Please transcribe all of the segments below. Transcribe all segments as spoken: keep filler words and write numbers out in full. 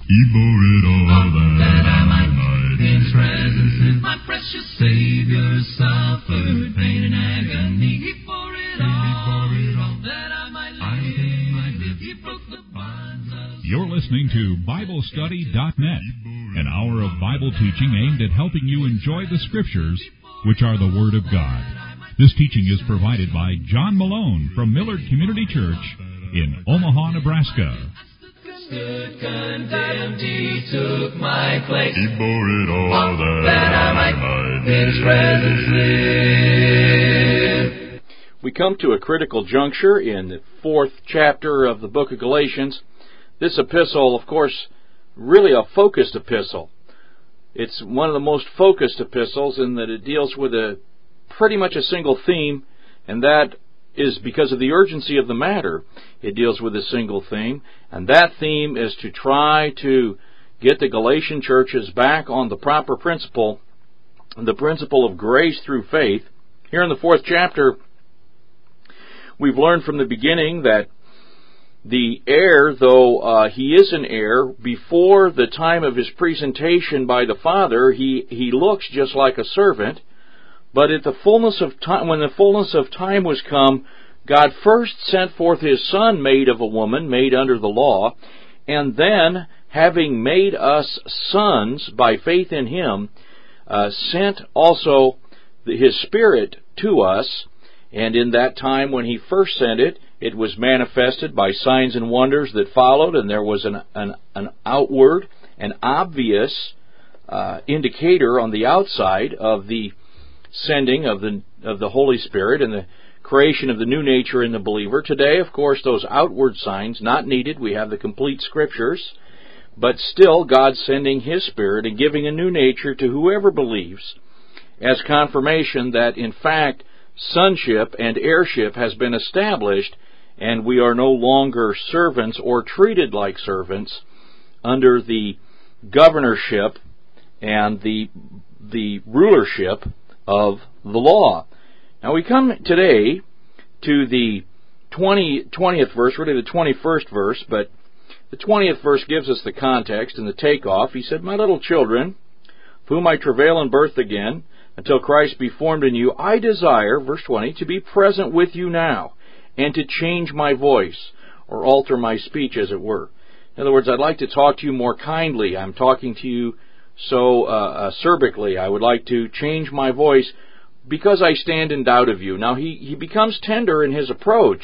He bore it all that I might in His presence. My precious Savior suffered pain and agony. He bore it all that I might live. He broke the bonds of... You're listening to Bible Study dot net, an hour of Bible teaching aimed at helping you enjoy the Scriptures, which are the Word of God. This teaching is provided by John Malone from Millard Community Church in Omaha, Nebraska. Stood condemned, He took my place. He bore it all that, that I might in His presence live. We come to a critical juncture in the fourth chapter of the book of Galatians. This epistle, of course, really a focused epistle. It's one of the most focused epistles in that it deals with a pretty much a single theme, and that is because of the urgency of the matter. It deals with a single theme, and that theme is to try to get the Galatian churches back on the proper principle, the principle of grace through faith. Here in the fourth chapter, we've learned from the beginning that the heir, though uh, he is an heir, before the time of his presentation by the Father, he, he looks just like a servant. But at the fullness of time, when the fullness of time was come, God first sent forth His Son, made of a woman, made under the law, and then, having made us sons by faith in Him, uh, sent also His Spirit to us. And in that time when He first sent it, it was manifested by signs and wonders that followed, and there was an, an, an outward, an obvious uh, indicator on the outside of the sending of the of the Holy Spirit and the creation of the new nature in the believer. Today, of course, those outward signs, not needed. We have the complete Scriptures, but still God sending His Spirit and giving a new nature to whoever believes as confirmation that, in fact, sonship and heirship has been established, and we are no longer servants or treated like servants under the governorship and the the rulership of the law. Now we come today to the twentieth verse, really the twenty-first verse, but the twentieth verse gives us the context and the takeoff. He said, "My little children, of whom I travail in birth again, until Christ be formed in you, I desire," verse twenty, "to be present with you now, and to change my voice," or alter my speech, as it were. In other words, I'd like to talk to you more kindly. I'm talking to you so uh, acerbically. I would like to change my voice because I stand in doubt of you. Now, he, he becomes tender in his approach,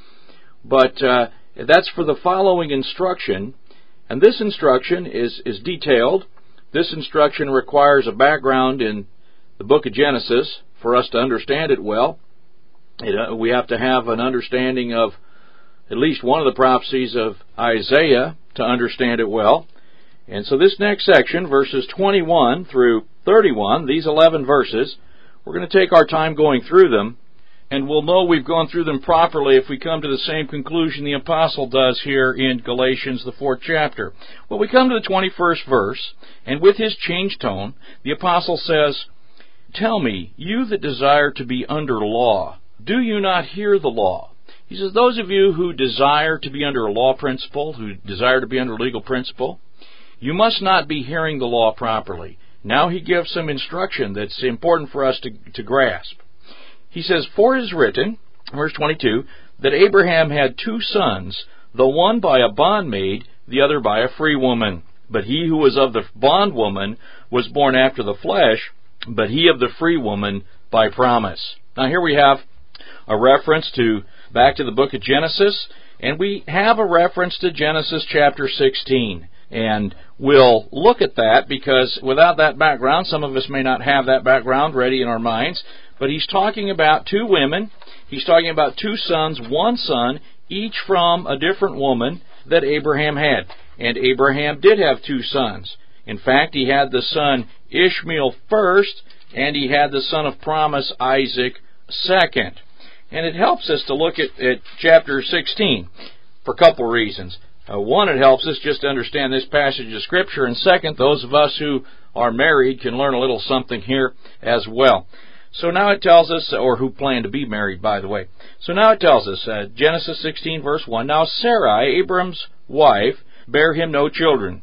but uh, that's for the following instruction. And this instruction is, is detailed. This instruction requires a background in the book of Genesis for us to understand it well. It, uh, we have to have an understanding of at least one of the prophecies of Isaiah to understand it well. And so this next section, verses twenty-one through thirty-one, these eleven verses, we're going to take our time going through them, and we'll know we've gone through them properly if we come to the same conclusion the apostle does here in Galatians, the fourth chapter. Well, we come to the twenty-first verse, and with his changed tone, the apostle says, "Tell me, you that desire to be under law, do you not hear the law?" He says, those of you who desire to be under a law principle, who desire to be under legal principle, you must not be hearing the law properly. Now he gives some instruction that's important for us to, to grasp. He says, "For it is written," verse twenty-two, "that Abraham had two sons, the one by a bondmaid, the other by a free woman. But he who was of the bondwoman was born after the flesh, but he of the free woman by promise." Now here we have a reference to back to the book of Genesis, and we have a reference to Genesis chapter sixteen. And we'll look at that because without that background, some of us may not have that background ready in our minds. But he's talking about two women. He's talking about two sons, one son, each from a different woman that Abraham had. And Abraham did have two sons. In fact, he had the son Ishmael first, and he had the son of promise, Isaac, second. And it helps us to look at, at chapter sixteen for a couple of reasons. Uh, one, it helps us just to understand this passage of Scripture. And second, those of us who are married can learn a little something here as well. So now it tells us, or who plan to be married, by the way. So now it tells us, uh, Genesis sixteen, verse one, "Now Sarai, Abram's wife, bare him no children.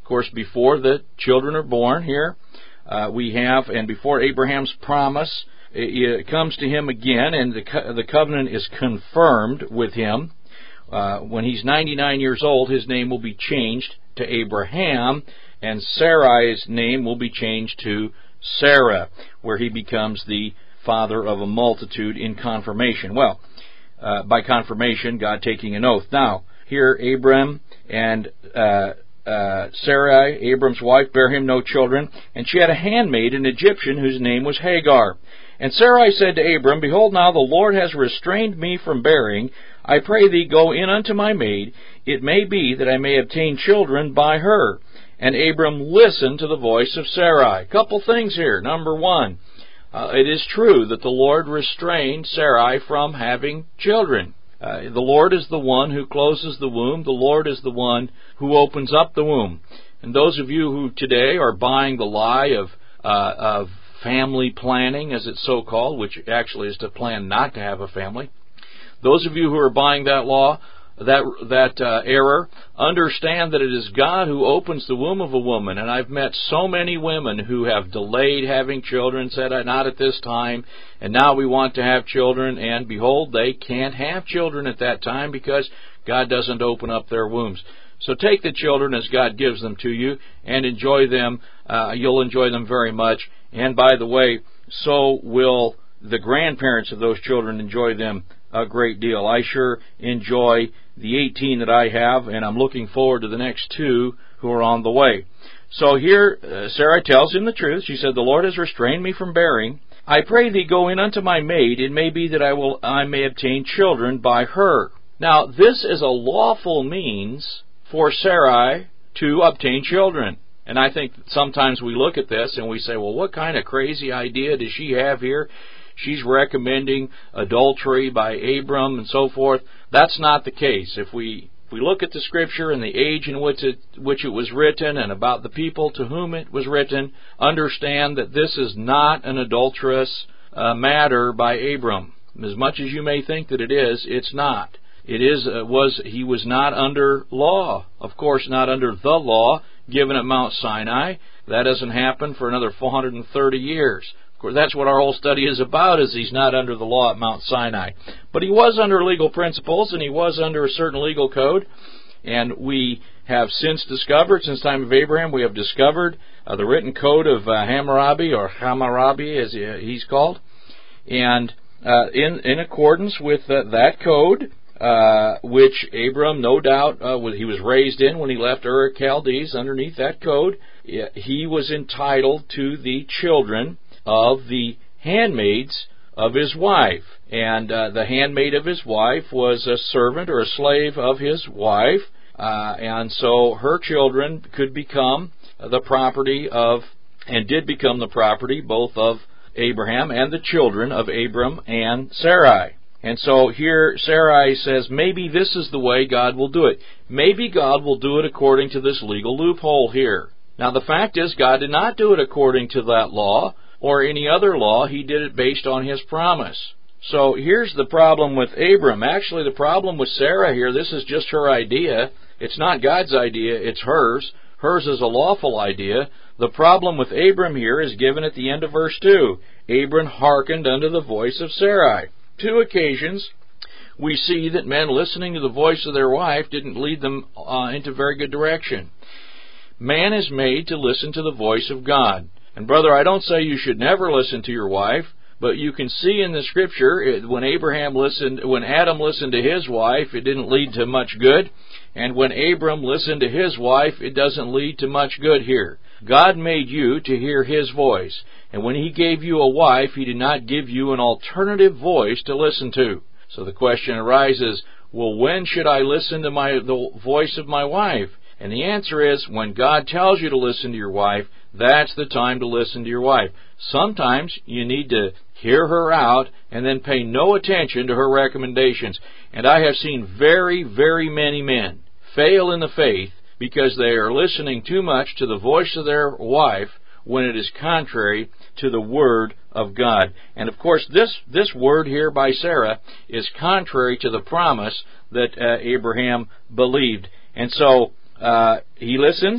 Of course, before the children are born here, uh, we have, and before Abraham's promise, it, it comes to him again, and the, co- the covenant is confirmed with him. Uh, when he's ninety-nine years old, his name will be changed to Abraham, and Sarai's name will be changed to Sarah, where he becomes the father of a multitude in confirmation. Well, uh, by confirmation, God taking an oath. Now, here Abram and uh, uh, Sarai, Abram's wife, bare him no children, and she had a handmaid, an Egyptian, whose name was Hagar. And Sarai said to Abram, Behold, now the Lord has restrained me from bearing. I pray thee, go in unto my maid. It may be that I may obtain children by her. And Abram listened to the voice of Sarai. Couple things here. Number one, uh, it is true that the Lord restrained Sarai from having children. Uh, the Lord is the one who closes the womb. The Lord is the one who opens up the womb. And those of you who today are buying the lie of uh, of family planning, as it's so called, which actually is to plan not to have a family, those of you who are buying that law, that that uh, error, understand that it is God who opens the womb of a woman. And I've met so many women who have delayed having children, said, not at this time, and now we want to have children, and behold, they can't have children at that time because God doesn't open up their wombs. So take the children as God gives them to you and enjoy them. Uh, you'll enjoy them very much. And by the way, so will the grandparents of those children enjoy them a great deal. I sure enjoy the eighteen that I have, and I'm looking forward to the next two who are on the way. So here, uh, Sarah tells him the truth. She said, The Lord has restrained me from bearing. I pray thee, go in unto my maid. It may be that I will I may obtain children by her. Now, this is a lawful means for Sarai to obtain children. And I think sometimes we look at this and we say, well, what kind of crazy idea does she have here? She's recommending adultery by Abram and so forth. That's not the case. If we if we look at the Scripture and the age in which it, which it was written and about the people to whom it was written, understand that this is not an adulterous uh, matter by Abram. As much as you may think that it is, it's not. It is uh, was he was not under law. Of course, not under the law given at Mount Sinai. That doesn't happen for another four hundred thirty years. Of course, that's what our whole study is about, is he's not under the law at Mount Sinai. But he was under legal principles, and he was under a certain legal code. And we have since discovered, since the time of Abraham, we have discovered uh, the written code of uh, Hammurabi, or Hammurabi as he's called. And uh, in, in accordance with uh, that code, Uh, which Abram, no doubt, uh, he was raised in when he left Ur of Chaldees, underneath that code, he was entitled to the children of the handmaids of his wife. And uh, the handmaid of his wife was a servant or a slave of his wife, uh, and so her children could become the property of, and did become the property, both of Abraham and the children of Abram and Sarai. And so here Sarai says, maybe this is the way God will do it. Maybe God will do it according to this legal loophole here. Now the fact is, God did not do it according to that law or any other law. He did it based on His promise. So here's the problem with Abram. Actually, the problem with Sarah here, this is just her idea. It's not God's idea, it's hers. Hers is a lawful idea. The problem with Abram here is given at the end of verse two. Abram hearkened unto the voice of Sarai. Two occasions we see that men listening to the voice of their wife didn't lead them uh, into very good direction. Man is made to listen to the voice of God. And brother, I don't say you should never listen to your wife, but you can see in the Scripture it, when Abraham listened, when Adam listened to his wife, it didn't lead to much good. And when Abram listened to his wife, it doesn't lead to much good here. God made you to hear His voice. And when He gave you a wife, He did not give you an alternative voice to listen to. So the question arises, well, when should I listen to my the voice of my wife? And the answer is, when God tells you to listen to your wife, that's the time to listen to your wife. Sometimes you need to hear her out and then pay no attention to her recommendations. And I have seen very, very many men fail in the faith because they are listening too much to the voice of their wife when it is contrary to the Word of God. And of course, this, this word here by Sarah is contrary to the promise that uh, Abraham believed. And so uh, he listens,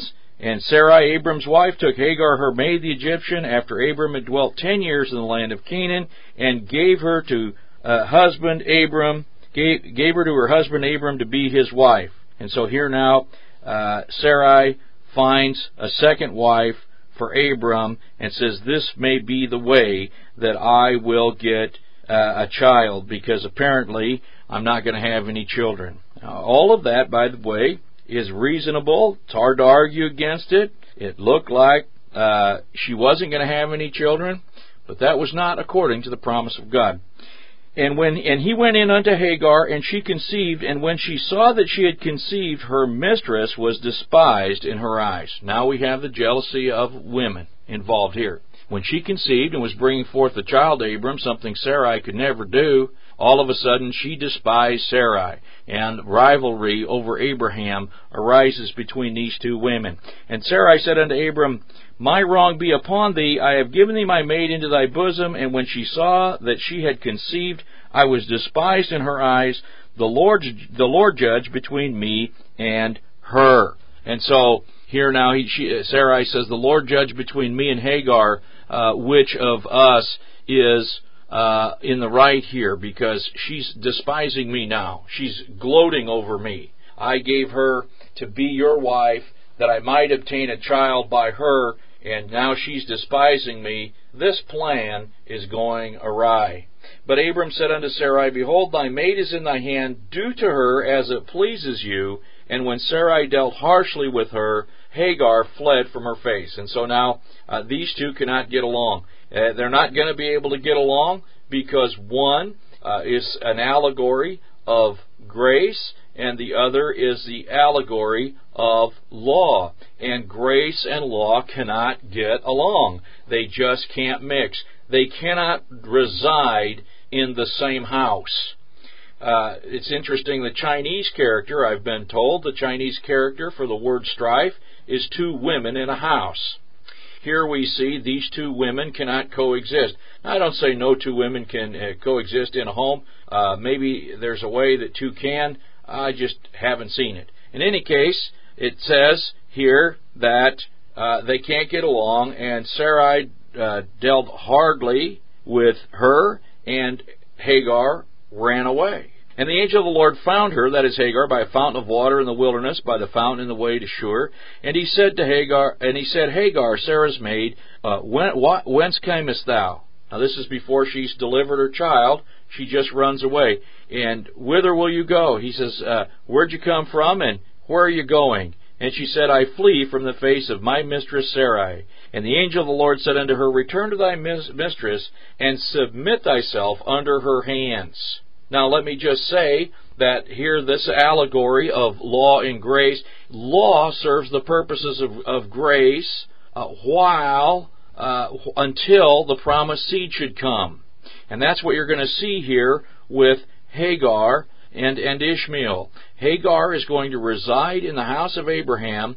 And Sarai, Abram's wife, took Hagar, her maid, the Egyptian, after Abram had dwelt ten years in the land of Canaan, and gave her to uh, husband Abram, gave, gave her to her husband Abram to be his wife. And so here now, uh, Sarai finds a second wife for Abram and says, this may be the way that I will get uh, a child, because apparently I'm not going to have any children. Now, all of that, by the way, is reasonable. It's hard to argue against it. It looked like uh, she wasn't going to have any children, but that was not according to the promise of God. And when and he went in unto Hagar, and she conceived, and when she saw that she had conceived, her mistress was despised in her eyes. Now we have the jealousy of women involved here. When she conceived and was bringing forth the child to Abram, something Sarai could never do, all of a sudden she despised Sarai, and rivalry over Abraham arises between these two women. And Sarai said unto Abram, my wrong be upon thee, I have given thee my maid into thy bosom, and when she saw that she had conceived, I was despised in her eyes. The Lord, the Lord judge between me and her. And so here now he, she, Sarai says, the Lord judge between me and Hagar, uh, which of us is uh, in the right here, because she's despising me now. She's gloating over me. I gave her to be your wife, that I might obtain a child by her, and now she's despising me. This plan is going awry. But Abram said unto Sarai, behold, thy maid is in thy hand, do to her as it pleases you. And when Sarai dealt harshly with her, Hagar fled from her face. And so now uh, these two cannot get along. Uh, they're not going to be able to get along because one uh, is an allegory of grace, and the other is the allegory of law. And grace and law cannot get along. They just can't mix. They cannot reside in the same house. Uh, it's interesting, the Chinese character, I've been told, the Chinese character for the word strife is two women in a house. Here we see these two women cannot coexist. Now, I don't say no two women can uh, coexist in a home. Uh, maybe there's a way that two can. I just haven't seen it. In any case, it says here that uh, they can't get along, and Sarai uh, dealt hardly with her, and Hagar ran away. And the angel of the Lord found her, that is Hagar, by a fountain of water in the wilderness, by the fountain in the way to Shur. And he said to Hagar, and he said, Hagar, Sarah's maid, uh, when, wh- whence camest thou? Now this is before she's delivered her child. She just runs away. And whither will you go? He says, uh, where'd you come from, and where are you going? And she said, I flee from the face of my mistress Sarai. And the angel of the Lord said unto her, return to thy mis- mistress, and submit thyself under her hands. Now let me just say that here this allegory of law and grace, law serves the purposes of, of grace uh, while, uh, until the promised seed should come. And that's what you're going to see here with Hagar and, and Ishmael. Hagar is going to reside in the house of Abraham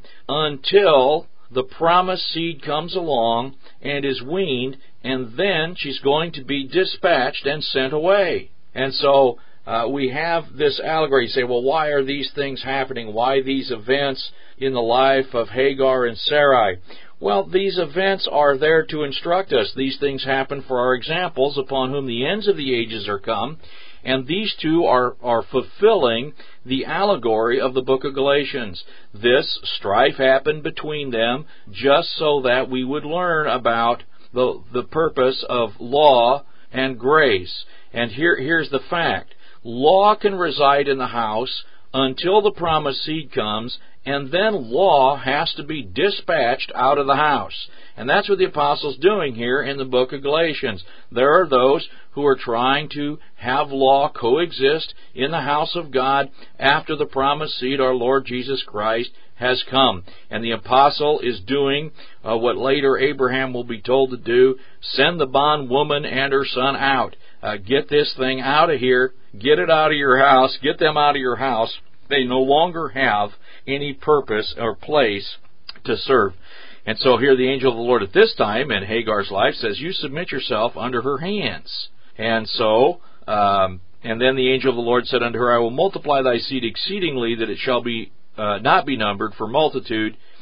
until the promised seed comes along and is weaned, and then she's going to be dispatched and sent away. And so uh, we have this allegory. You say, well, why are these things happening? Why these events in the life of Hagar and Sarai? Well, these events are there to instruct us. These things happen for our examples, upon whom the ends of the ages are come. And these two are, are fulfilling the allegory of the book of Galatians. This strife happened between them just so that we would learn about the, the purpose of law and grace. And here, here's the fact. Law can reside in the house until the promised seed comes, and then law has to be dispatched out of the house. And that's what the apostle's doing here in the book of Galatians. There are those who are trying to have law coexist in the house of God after the promised seed, our Lord Jesus Christ, has come. And the apostle is doing uh, what later Abraham will be told to do: send the bondwoman and her son out. Uh, get this thing out of here. Get it out of your house. Get them out of your house. They no longer have any purpose or place to serve. And so here the angel of the Lord at this time in Hagar's life says, you submit yourself under her hands. And so, um, and then the angel of the Lord said unto her, I will multiply thy seed exceedingly, that it shall be uh, not be numbered for multitude.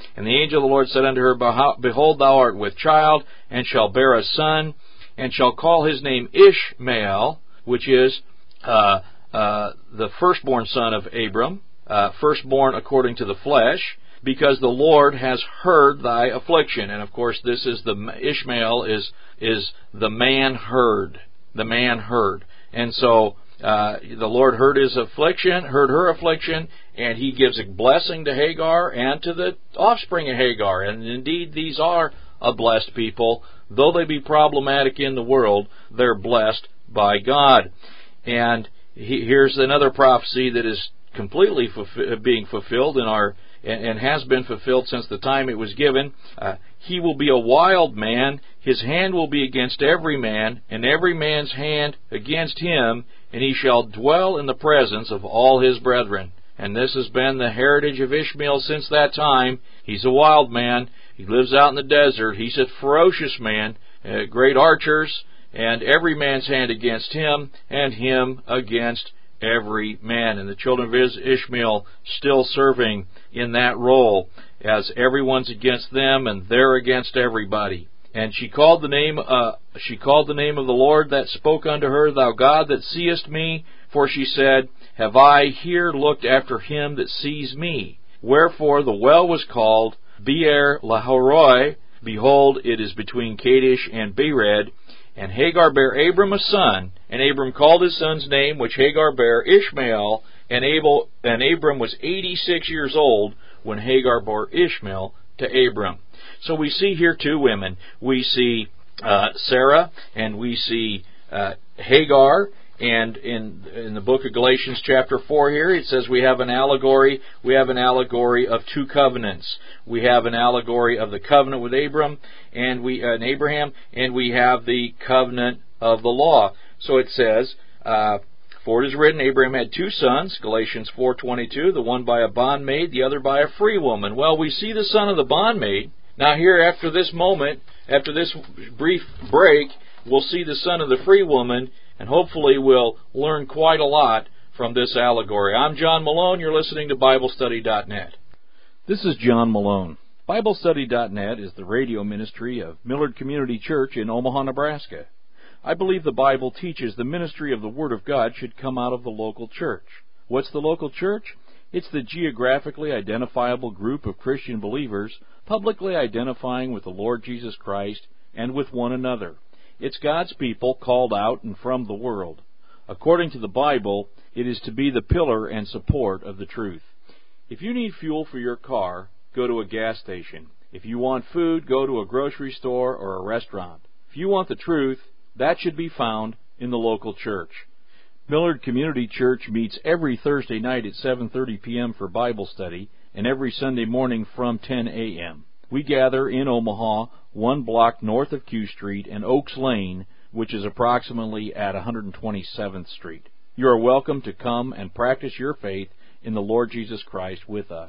And the angel of the Lord said unto her, Behold, thou art with child, and shalt bear a son, and shall call his name Ishmael, which is uh, uh, the firstborn son of Abram, uh, firstborn according to the flesh, because the Lord has heard thy affliction. And of course, this is the Ishmael is is the man heard, the man heard, and so uh, the Lord heard his affliction, heard her affliction, and He gives a blessing to Hagar and to the offspring of Hagar. And indeed, these are a blessed people. Though they be problematic in the world, they're blessed by God. And he, here's another prophecy that is completely fulfill, being fulfilled in our and, and has been fulfilled since the time it was given. Uh, he will be a wild man. His hand will be against every man, and every man's hand against him, and he shall dwell in the presence of all his brethren. And this has been the heritage of Ishmael since that time. He's a wild man. He lives out in the desert. He's a ferocious man, uh, great archers, and every man's hand against him, and him against every man. And the children of Ishmael still serving in that role, as everyone's against them, and they're against everybody. And she called the name. Uh, she called the name of the Lord that spoke unto her, Thou God that seest me. For she said, Have I here looked after him that sees me? Wherefore the well was called Beer Lahairoi. Behold, it is between Kadesh and Bered. And Hagar bare Abram a son, and Abram called his son's name, which Hagar bare, Ishmael. And Abel and Abram was eighty-six years old when Hagar bore Ishmael to Abram. So we see here two women. We see uh, Sarah, and we see uh, Hagar. And in in the book of Galatians chapter four here, it says we have an allegory. We have an allegory of two covenants. We have an allegory of the covenant with Abram and we uh, and Abraham, and we have the covenant of the law. So it says, uh, for it is written, Abraham had two sons, Galatians four twenty-two, the one by a bondmaid, the other by a free woman. Well, we see the son of the bondmaid. Now here, after this moment, after this brief break, we'll see the son of the free woman. And hopefully we'll learn quite a lot from this allegory. I'm John Malone. You're listening to Bible Study dot net. This is John Malone. Bible Study dot net is the radio ministry of Millard Community Church in Omaha, Nebraska. I believe the Bible teaches the ministry of the Word of God should come out of the local church. What's the local church? It's the geographically identifiable group of Christian believers publicly identifying with the Lord Jesus Christ and with one another. It's God's people called out and from the world. According to the Bible, it is to be the pillar and support of the truth. If you need fuel for your car, go to a gas station. If you want food, go to a grocery store or a restaurant. If you want the truth, that should be found in the local church. Millard Community Church meets every Thursday night at seven thirty p.m. for Bible study and every Sunday morning from ten a.m. We gather in Omaha, one block north of Q Street and Oaks Lane, which is approximately at one hundred twenty-seventh Street. You are welcome to come and practice your faith in the Lord Jesus Christ with us.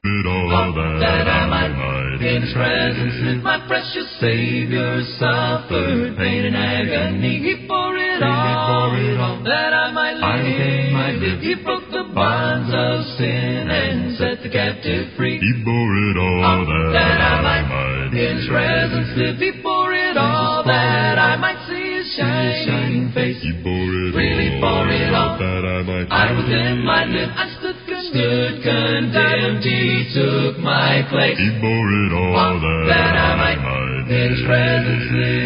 All that I might in His presence, my precious Savior suffered pain and agony. He bore it all, that I might live. He broke the bonds of sin and set the captive free. He bore it all, that I might in His presence live. He bore it all, that I might see His shining face. He bore it really bore it all, that I might I with Him might live. I stood Stood condemned, He took my place. He bore it all, that, that I might in His presence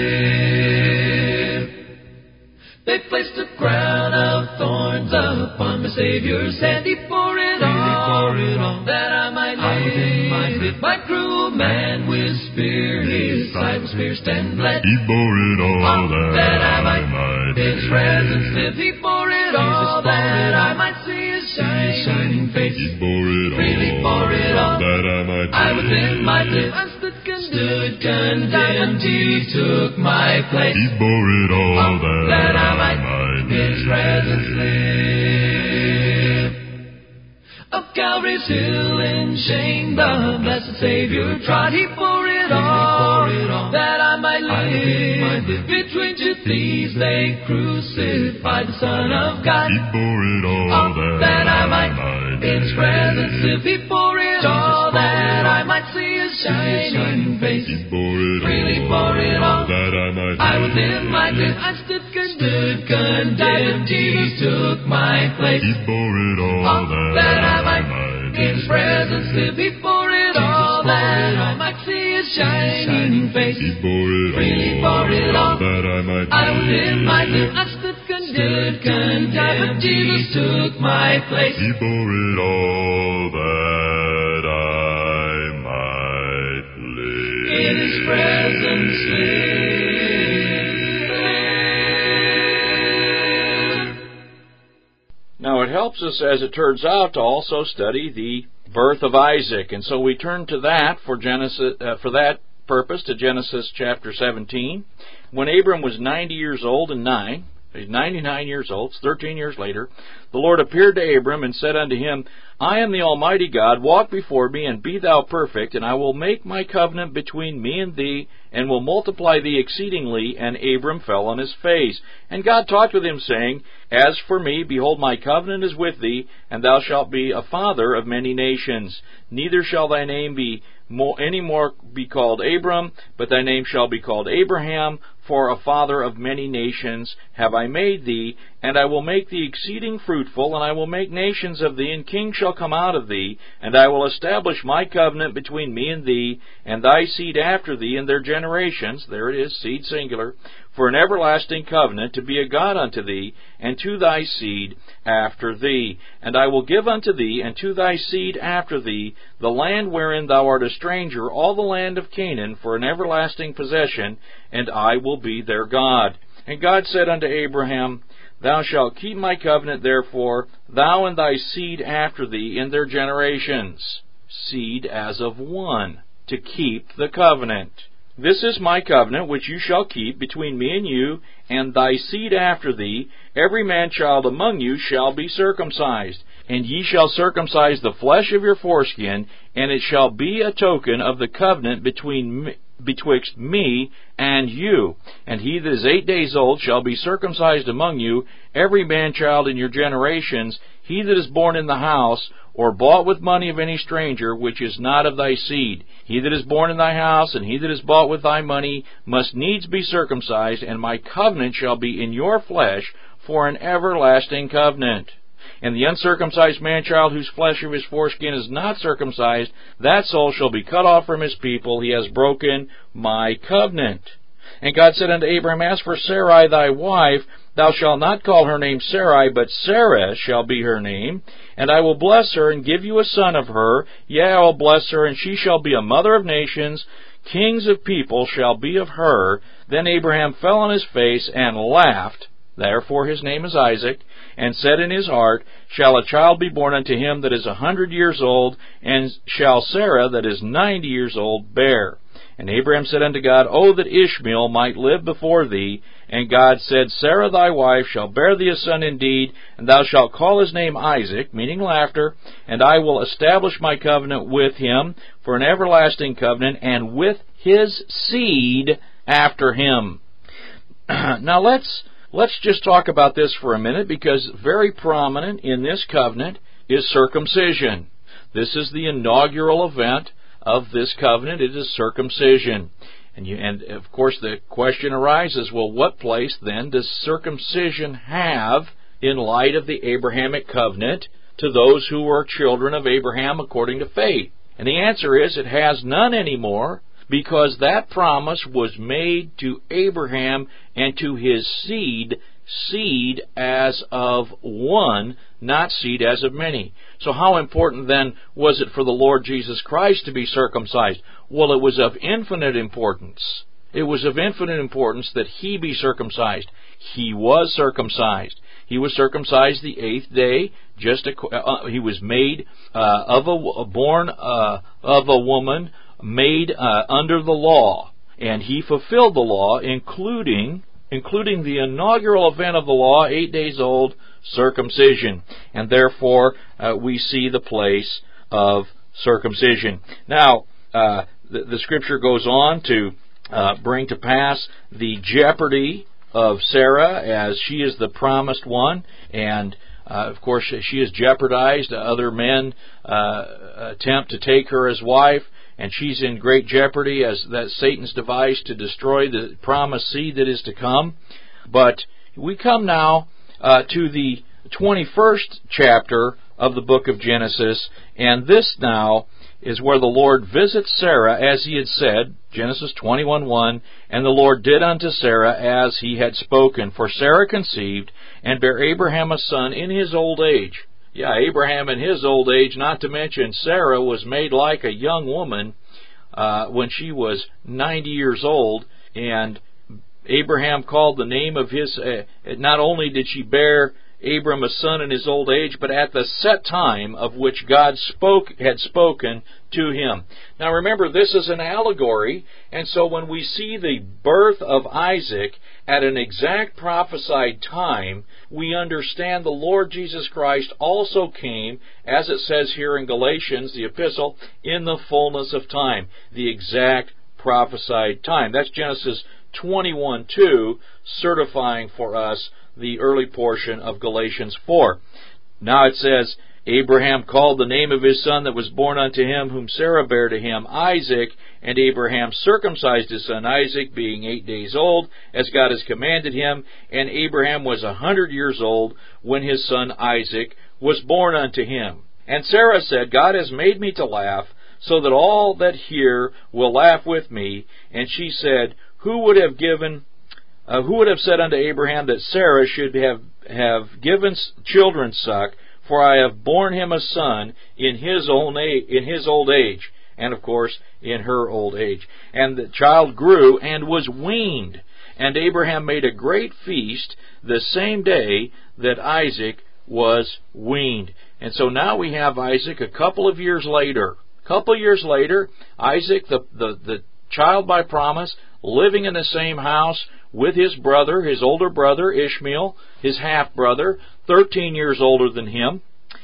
live. They placed a crown of thorns upon my Savior's head. He bore it all, bore it all that I might live. My cruel man with spear, His side was pierced and bled. He bore it all, that, that I might in His presence live. He bore it all, that I might see shining face. He bore it all, really bore it all, that I might I within might live. I stood condemned, stood condemned. He took my place. He bore it all, oh, that, that I might in His presence live. Of Calvary's hill in shame, the blessed Savior trod. He bore it all, bore it all that I might live. Between two thieves they crucified the Son of God. He bore it all, oh, that, that I might in His presence live. He bore it all, that I might see shining face. He bore it Freely all, bore it all, that I might I was live. in my grave, I stood condemned, condemned, Jesus took my place. He bore it all, All that, that I I might might in His presence live, He bore it all, that I might see His shining face. He bore it Freely all, bore it all, that I might I was in my grave, live. I stood condemned, condemned, but Jesus took my place. He bore it all, that I might live. In His presence live. Now it helps us, as it turns out, to also study the birth of Isaac, and so we turn to that for Genesis uh, for that purpose to Genesis chapter seventeen. When Abram was ninety years old and nine, he's ninety-nine years old, it's thirteen years later, the Lord appeared to Abram and said unto him, I am the Almighty God, walk before me, and be thou perfect, and I will make my covenant between me and thee, and will multiply thee exceedingly. And Abram fell on his face. And God talked with him, saying, As for me, behold, my covenant is with thee, and thou shalt be a father of many nations. Neither shall thy name be more, any more be called Abram, but thy name shall be called Abraham, for a father of many nations have I made thee, and I will make thee exceeding fruitful, and I will make nations of thee, and kings shall come out of thee, and I will establish my covenant between me and thee, and thy seed after thee, and their generations, there it is, seed singular, for an everlasting covenant, to be a God unto thee, and to thy seed after thee. And I will give unto thee, and to thy seed after thee, the land wherein thou art a stranger, all the land of Canaan, for an everlasting possession, and I will be their God. And God said unto Abraham, Thou shalt keep my covenant, therefore, thou and thy seed after thee in their generations. Seed as of one, to keep the covenant. This is my covenant which you shall keep between me and you, and thy seed after thee. Every man-child among you shall be circumcised, and ye shall circumcise the flesh of your foreskin, and it shall be a token of the covenant between me, betwixt me and you. And he that is eight days old shall be circumcised among you, every man-child in your generations, he that is born in the house, or bought with money of any stranger, which is not of thy seed. He that is born in thy house, and he that is bought with thy money, must needs be circumcised, and my covenant shall be in your flesh for an everlasting covenant. And the uncircumcised man-child whose flesh of his foreskin is not circumcised, that soul shall be cut off from his people. He has broken my covenant. And God said unto Abraham, As for Sarai thy wife, thou shalt not call her name Sarai, but Sarah shall be her name. And I will bless her, and give you a son of her. Yea, I will bless her, and she shall be a mother of nations. Kings of people shall be of her. Then Abraham fell on his face and laughed. Therefore his name is Isaac, and said in his heart, Shall a child be born unto him that is a hundred years old, and shall Sarah that is ninety years old bear? And Abraham said unto God, O that Ishmael might live before thee. And God said, Sarah thy wife shall bear thee a son indeed, and thou shalt call his name Isaac, meaning laughter, and I will establish my covenant with him for an everlasting covenant, and with his seed after him. Now let's Let's just talk about this for a minute, because very prominent in this covenant is circumcision. This is the inaugural event of this covenant. It is circumcision. And, you, and of course the question arises, well, what place then does circumcision have in light of the Abrahamic covenant to those who are children of Abraham according to faith? And the answer is it has none anymore, because that promise was made to Abraham and to his seed, seed as of one, not seed as of many. So how important then was it for the Lord Jesus Christ to be circumcised? Well, it was of infinite importance. It was of infinite importance that he be circumcised. He was circumcised. He was circumcised the eighth day. Just a, uh, he was made uh, of a born uh, of a woman, made uh, under the law, and he fulfilled the law, including including the inaugural event of the law, eight days old, circumcision. And therefore, uh, we see the place of circumcision. Now, uh, the, the Scripture goes on to uh, bring to pass the jeopardy of Sarah, as she is the promised one, and Uh, of course, she is jeopardized. Other men uh, attempt to take her as wife, and she's in great jeopardy as that Satan's device to destroy the promised seed that is to come. But we come now uh, to the twenty-first chapter of the book of Genesis, and this now is where the Lord visits Sarah as he had said, Genesis twenty-one one, and the Lord did unto Sarah as he had spoken. For Sarah conceived, and bare Abraham a son in his old age. Yeah, Abraham in his old age, not to mention Sarah was made like a young woman uh, when she was ninety years old, and Abraham called the name of his, uh, not only did she bear Abram a son in his old age, but at the set time of which God spoke had spoken to him. Now remember, this is an allegory, and so when we see the birth of Isaac at an exact prophesied time, we understand the Lord Jesus Christ also came, as it says here in Galatians, the epistle, in the fullness of time, the exact prophesied time. That's Genesis twenty-one two, certifying for us the early portion of Galatians four. Now it says, Abraham called the name of his son that was born unto him, whom Sarah bare to him, Isaac, and Abraham circumcised his son Isaac, being eight days old, as God has commanded him, and Abraham was a hundred years old when his son Isaac was born unto him. And Sarah said, God has made me to laugh, so that all that hear will laugh with me. And she said, Who would have given Uh, who would have said unto Abraham that Sarah should have, have given children suck? For I have borne him a son in his old age, in his old age, and of course in her old age. And the child grew and was weaned. And Abraham made a great feast the same day that Isaac was weaned. And so now we have Isaac a couple of years later. A couple of years later, Isaac, the, the, the child by promise, living in the same house with his brother, his older brother, Ishmael, his half-brother, thirteen years older than him.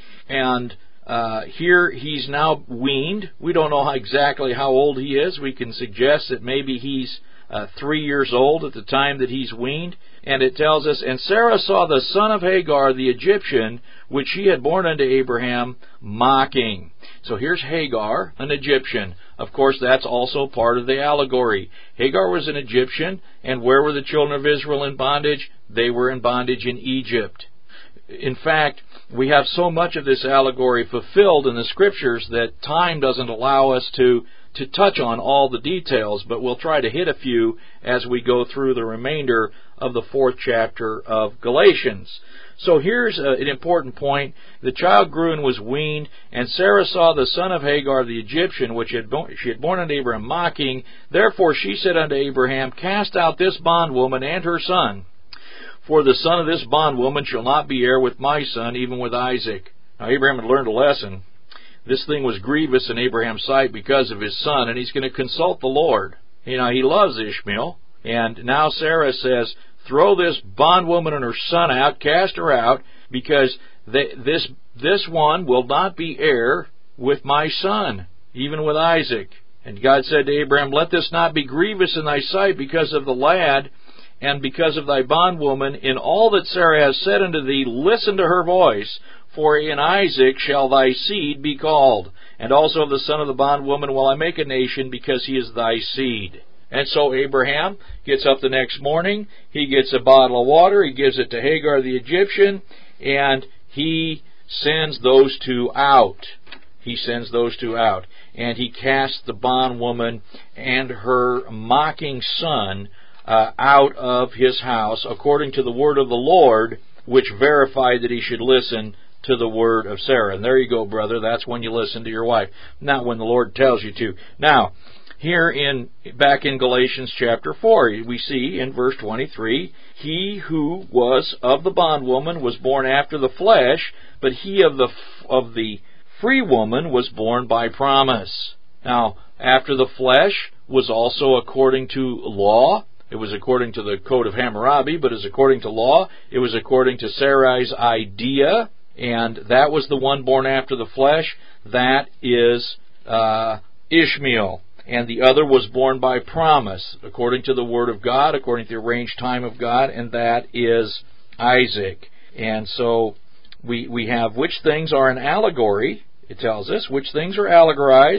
And uh, here he's now weaned. We don't know how exactly how old he is. We can suggest that maybe he's uh, three years old at the time that he's weaned. And it tells us, And Sarah saw the son of Hagar, the Egyptian, which she had borne unto Abraham, mocking. So here's Hagar, an Egyptian. Of course, that's also part of the allegory. Hagar was an Egyptian, and where were the children of Israel in bondage? They were in bondage in Egypt. In fact, we have so much of this allegory fulfilled in the Scriptures that time doesn't allow us to, to touch on all the details, but we'll try to hit a few as we go through the remainder of the fourth chapter of Galatians. So here's a, an important point. The child grew and was weaned, and Sarah saw the son of Hagar the Egyptian, which had born, she had born unto Abraham, mocking. Therefore she said unto Abraham, Cast out this bondwoman and her son, for the son of this bondwoman shall not be heir with my son, even with Isaac. Now Abraham had learned a lesson. This thing was grievous in Abraham's sight because of his son, and he's going to consult the Lord. You know, he loves Ishmael, and now Sarah says, Throw this bondwoman and her son out, cast her out, because they, this this one will not be heir with my son, even with Isaac. And God said to Abraham, Let this not be grievous in thy sight because of the lad, and because of thy bondwoman. In all that Sarah has said unto thee, listen to her voice, for in Isaac shall thy seed be called. And also of the son of the bondwoman will I make a nation, because he is thy seed. And so Abraham gets up the next morning, he gets a bottle of water, he gives it to Hagar the Egyptian, and he sends those two out. He sends those two out. And he casts the bondwoman and her mocking son uh, out of his house, according to the word of the Lord, which verified that he should listen to the word of Sarah. And there you go, brother. That's when you listen to your wife, not when the Lord tells you to. Now, here in back in Galatians chapter four, we see in verse twenty-three, He who was of the bondwoman was born after the flesh, but he of the of the free woman was born by promise. Now, after the flesh was also according to law. It was according to the code of Hammurabi, but as according to law, it was according to Sarai's idea, and that was the one born after the flesh. That is uh, Ishmael. And the other was born by promise, according to the Word of God, according to the arranged time of God, and that is Isaac. And so we we have which things are an allegory, it tells us, which things are allegorized.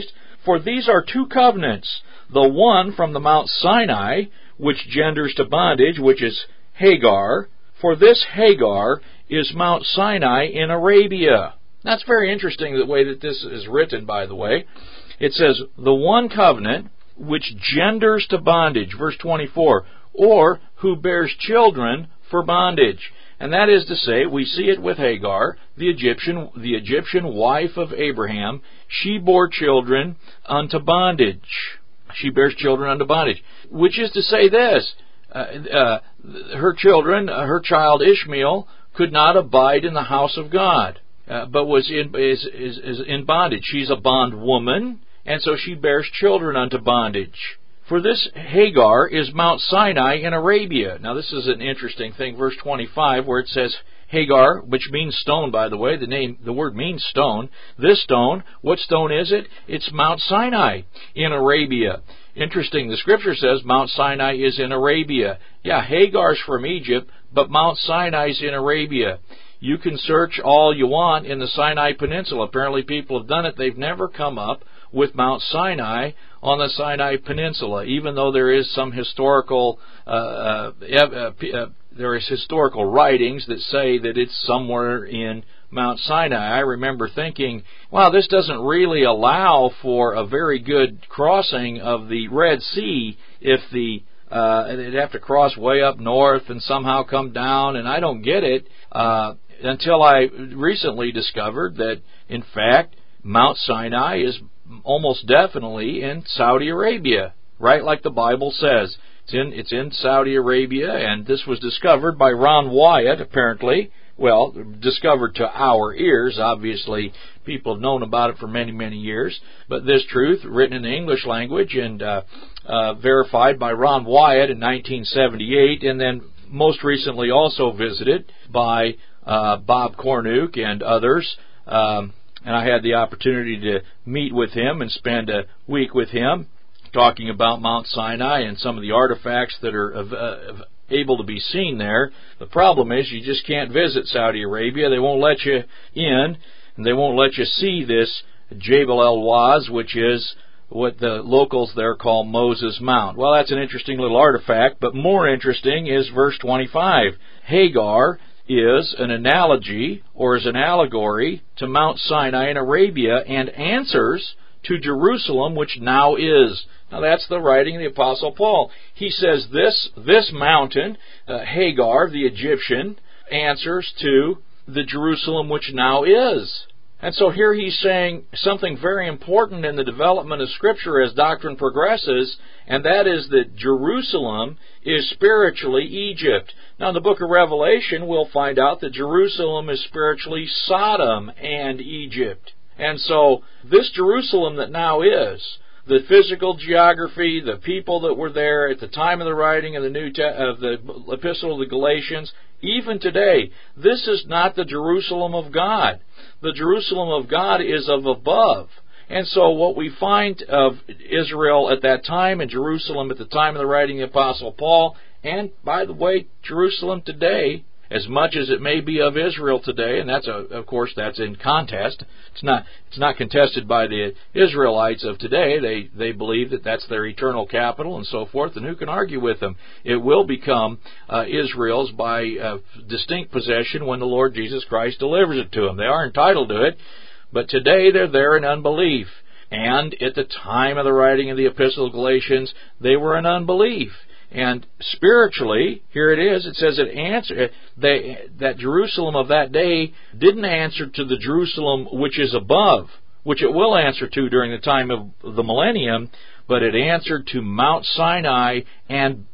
For these are two covenants, the one from the Mount Sinai, which genders to bondage, which is Hagar. For this Hagar is Mount Sinai in Arabia. That's very interesting, the way that this is written, by the way. It says, the one covenant which genders to bondage, verse twenty-four, or who bears children for bondage. And that is to say, we see it with Hagar, the Egyptian, the Egyptian wife of Abraham. She bore children unto bondage. She bears children unto bondage. Which is to say this, uh, uh, her children, uh, her child Ishmael, could not abide in the house of God, uh, but was in, is, is, is in bondage. She's a bondwoman, and so she bears children unto bondage. For this Hagar is Mount Sinai in Arabia. Now this is an interesting thing, verse twenty-five, where it says Hagar, which means stone, by the way. The name, the word means stone. This stone, what stone is it? It's Mount Sinai in Arabia. Interesting, the Scripture says Mount Sinai is in Arabia. Yeah, Hagar's from Egypt, but Mount Sinai's in Arabia. You can search all you want in the Sinai Peninsula. Apparently people have done it. They've never come up with Mount Sinai on the Sinai Peninsula, even though there is some historical, uh, uh, uh, uh, there is historical writings that say that it's somewhere in Mount Sinai. I remember thinking, wow, this doesn't really allow for a very good crossing of the Red Sea if the uh, they'd have to cross way up north and somehow come down, and I don't get it uh, until I recently discovered that, in fact, Mount Sinai is almost definitely in Saudi Arabia, right like the Bible says. It's in, it's in Saudi Arabia, and this was discovered by Ron Wyatt, apparently. Well, discovered to our ears. Obviously, people have known about it for many, many years. But this truth, written in the English language and uh, uh, verified by Ron Wyatt in nineteen seventy-eight, and then most recently also visited by uh, Bob Cornuke and others. Um, and I had the opportunity to meet with him and spend a week with him talking about Mount Sinai and some of the artifacts that are uh, able to be seen there. The problem is you just can't visit Saudi Arabia. They won't let you in, and they won't let you see this Jabal el-Waz, which is what the locals there call Moses Mount. Well, that's an interesting little artifact, but more interesting is verse twenty-five. Hagar is an analogy or is an allegory to Mount Sinai in Arabia and answers to Jerusalem, which now is. Now that's the writing of the Apostle Paul. He says this, this mountain, uh, Hagar, the Egyptian, answers to the Jerusalem which now is. And so here he's saying something very important in the development of Scripture as doctrine progresses, and that is that Jerusalem is spiritually Egypt. Now in the book of Revelation, we'll find out that Jerusalem is spiritually Sodom and Egypt. And so this Jerusalem that now is, the physical geography, the people that were there at the time of the writing of the New Te- of the Epistle of the Galatians, even today, this is not the Jerusalem of God. The Jerusalem of God is of above. And so what we find of Israel at that time and Jerusalem at the time of the writing of the Apostle Paul, and by the way, Jerusalem today, as much as it may be of Israel today, and that's a, of course that's in contest. It's not it's not contested by the Israelites of today. They they believe that that's their eternal capital and so forth. And who can argue with them? It will become uh, Israel's by uh, distinct possession when the Lord Jesus Christ delivers it to them. They are entitled to it, but today they're there in unbelief. And at the time of the writing of the Epistle of Galatians, they were in unbelief. And spiritually, here it is, it says it answer, they, that Jerusalem of that day didn't answer to the Jerusalem which is above, which it will answer to during the time of the millennium, but it answered to Mount Sinai and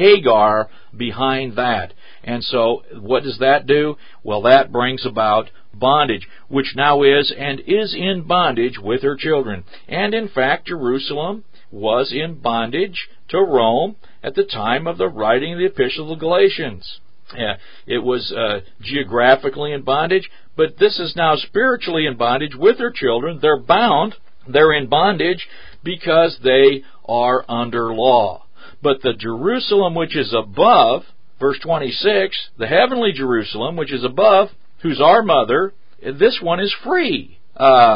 Hagar behind that. And so what does that do? Well, that brings about bondage, which now is and is in bondage with her children. And in fact, Jerusalem was in bondage to Rome at the time of the writing of the Epistle of the Galatians. Yeah, it was uh, geographically in bondage, but this is now spiritually in bondage with their children. They're bound, they're in bondage because they are under law. But the Jerusalem which is above, verse twenty-six, the heavenly Jerusalem which is above, who's our mother, this one is free. Uh,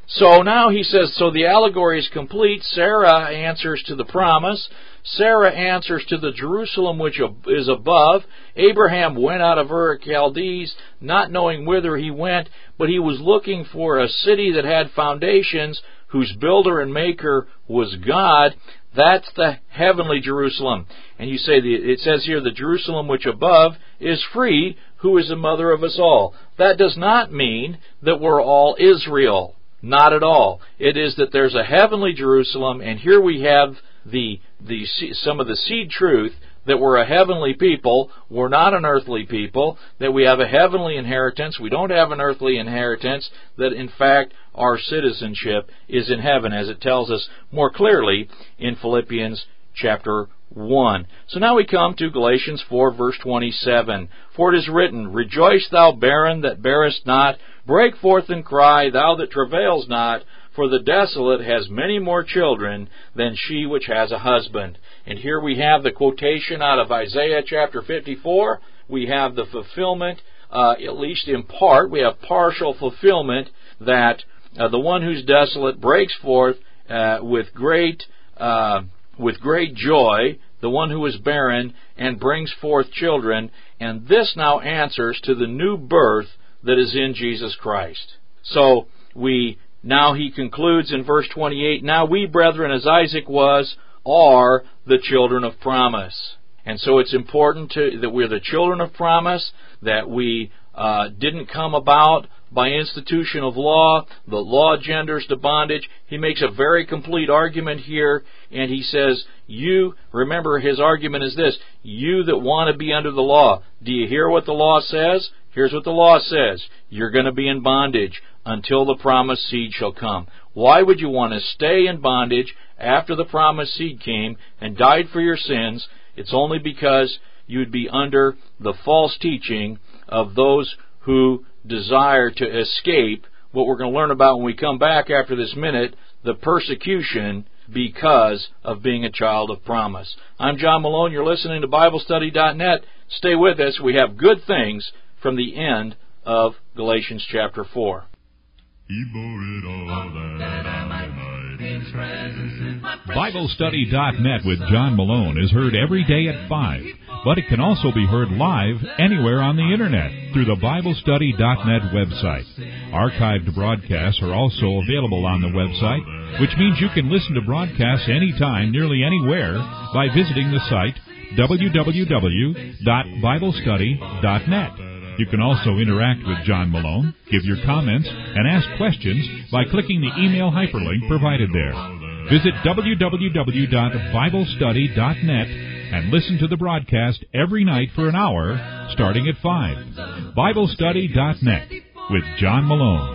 So now he says, so the allegory is complete. Sarah answers to the promise. Sarah answers to the Jerusalem which is above. Abraham went out of Ur of Chaldees, not knowing whither he went, but he was looking for a city that had foundations, whose builder and maker was God. That's the heavenly Jerusalem. And you say, the, it says here, the Jerusalem which above is free, who is the mother of us all. That does not mean that we're all Israel. Not at all. It is that there's a heavenly Jerusalem, and here we have the the some of the seed truth that we're a heavenly people. We're not an earthly people. That we have a heavenly inheritance. We don't have an earthly inheritance. That in fact our citizenship is in heaven, as it tells us more clearly in Philippians chapter one. So now we come to Galatians four, verse twenty-seven. For it is written, Rejoice, thou barren that bearest not. Break forth and cry, thou that travails not. For the desolate has many more children than she which has a husband. And here we have the quotation out of Isaiah chapter fifty-four. We have the fulfillment, uh, at least in part. We have partial fulfillment that uh, the one who's desolate breaks forth uh, with great uh, with great joy, the one who is barren, and brings forth children. And this now answers to the new birth that is in Jesus Christ. So we now he concludes in verse twenty-eight, Now we, brethren, as Isaac was, are the children of promise. And so it's important to, that we're the children of promise, that we uh, didn't come about by institution of law. The law genders to bondage. He makes a very complete argument here, and he says, you, remember his argument is this, you that want to be under the law, do you hear what the law says? Here's what the law says. You're going to be in bondage until the promised seed shall come. Why would you want to stay in bondage after the promised seed came and died for your sins? It's only because you'd be under the false teaching of those who desire to escape what we're going to learn about when we come back after this minute, the persecution because of being a child of promise. I'm John Malone. You're listening to Bible Study dot net. Stay with us. We have good things from the end of Galatians chapter four. Bible Study dot net with John Malone is heard every day at five, but it can also be heard live anywhere on the Internet through the Bible Study dot net website. Archived broadcasts are also available on the website, which means you can listen to broadcasts anytime, nearly anywhere, by visiting the site w w w dot bible study dot net. You can also interact with John Malone, give your comments, and ask questions by clicking the email hyperlink provided there. Visit w w w dot bible study dot net and listen to the broadcast every night for an hour, starting at five. Bible Study dot net with John Malone.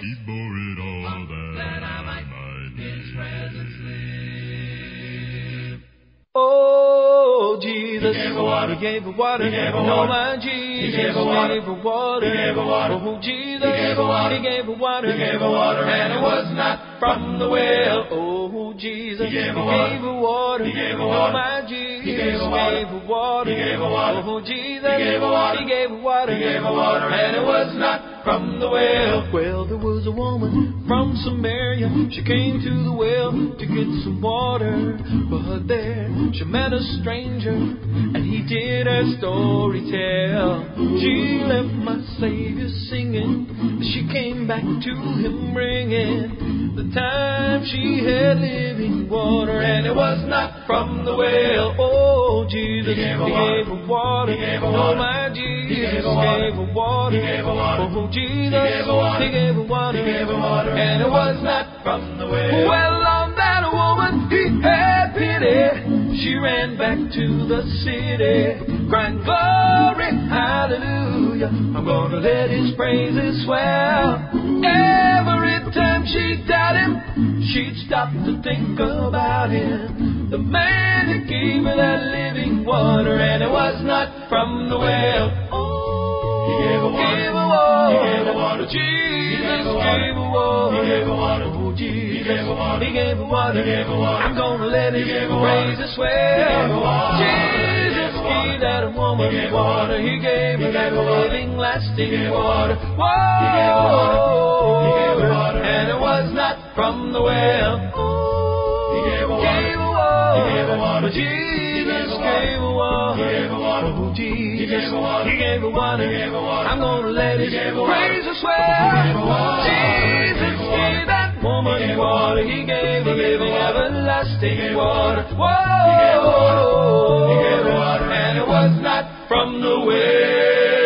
Oh, Jesus, he gave her water, he gave her water, he gave her water. Oh, my Jesus, he gave her water, he gave her water, he gave her water. Oh, Jesus, he gave her water, he gave her water, he gave her water, and it was not from the well. Oh, Jesus, he gave her water, he gave her water, oh, my Jesus, he gave her water, he gave her water. Oh, Jesus, he gave her water, he gave her water, he gave her water, and it was not from the well. Well, there was a woman from Samaria. She came to the well to get some water, but there she met a stranger, and he did her story tell. She left my Savior singing, she came back to him bringing the time she had living water, and it was not from the well. Oh, Jesus, he gave her water, he gave her water. Oh, my Jesus, he gave her water, he gave her water. Oh, Jesus, he gave her water, he gave her water, he gave her water, and it was not from the well. Well, on that woman he had pity. She ran back to the city, crying, glory, hallelujah. I'm going to let his praises swell. Every time she'd doubt him, she'd stop to think about him. The man who gave her that living water, and it was not from the well. Oh, he gave her water, gave her water, he gave her water. Jesus gave her water, gave her water, he gave her water. Oh, Jesus, he gave her water, he gave her water, he gave her water. I'm gonna let his praises swell. Jesus gave that woman water, he gave her that living, lasting water. Whoa, and it was not from the well. He gave her water. He gave her water. Jesus gave her water. He gave her water. Oh, Jesus. He gave her water. He gave her water. He gave her water. I'm gonna let His praises swell. Jesus gave that woman water. He gave her living everlasting water. Whoa. He gave her water. And it was not from the well.